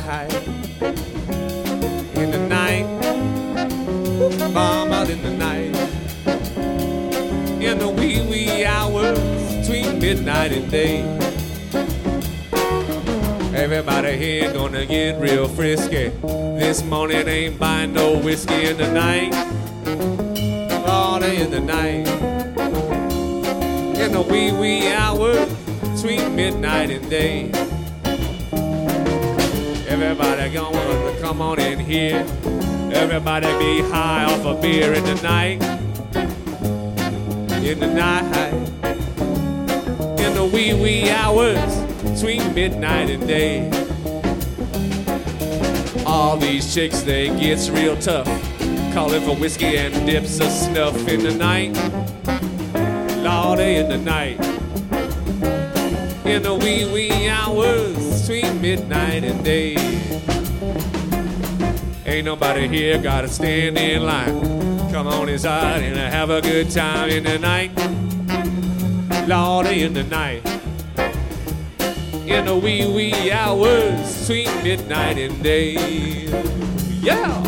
night, in the night, mama, in the night, in the wee wee hours between midnight and day. Everybody here gonna get real frisky. This morning ain't buying no whiskey in the night, all day in the night, in the wee wee hours between midnight and day. Everybody gonna come on in here. Everybody be high off a beer in the night, in the night, in the wee wee hours between midnight and day. All these chicks, they gets real tough, calling for whiskey and dips of snuff in the night, Lordy, in the night, in the wee wee hours between midnight and day. Ain't nobody here gotta stand in line. Come on inside and have a good time in the night, Lordy, in the night, in the wee wee hours between midnight and day. Yeah!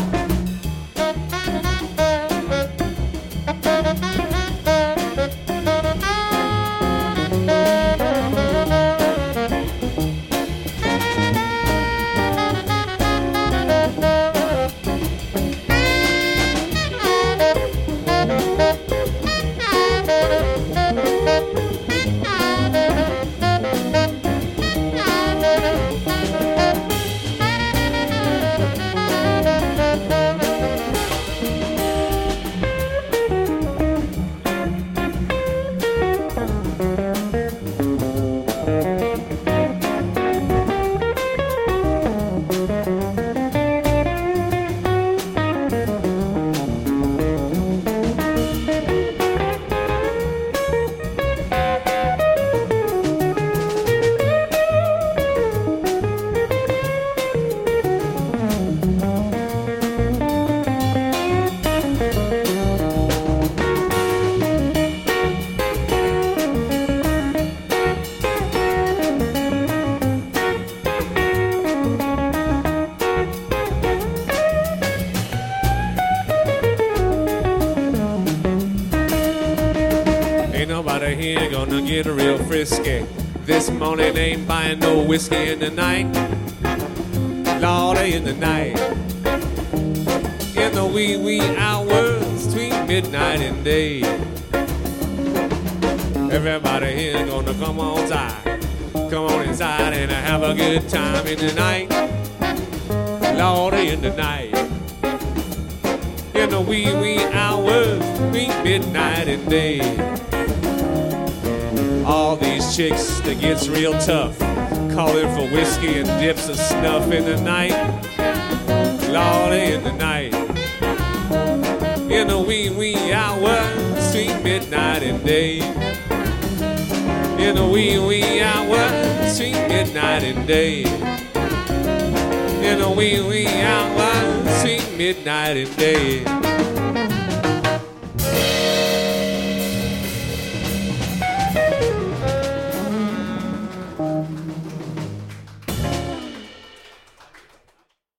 Nobody here gonna get real frisky. This morning ain't buying no whiskey in the night, Lordy, in the night, in the wee wee hours between midnight and day. Everybody here gonna come on inside and have a good time in the night, Lordy, in the night, in the wee wee hours between midnight and day. All these chicks that gets real tough, calling for whiskey and dips of snuff in the night, Lordy, in the night, in the wee wee hours between midnight and day, in the wee wee hours between midnight and day, in the wee wee hours between midnight and day.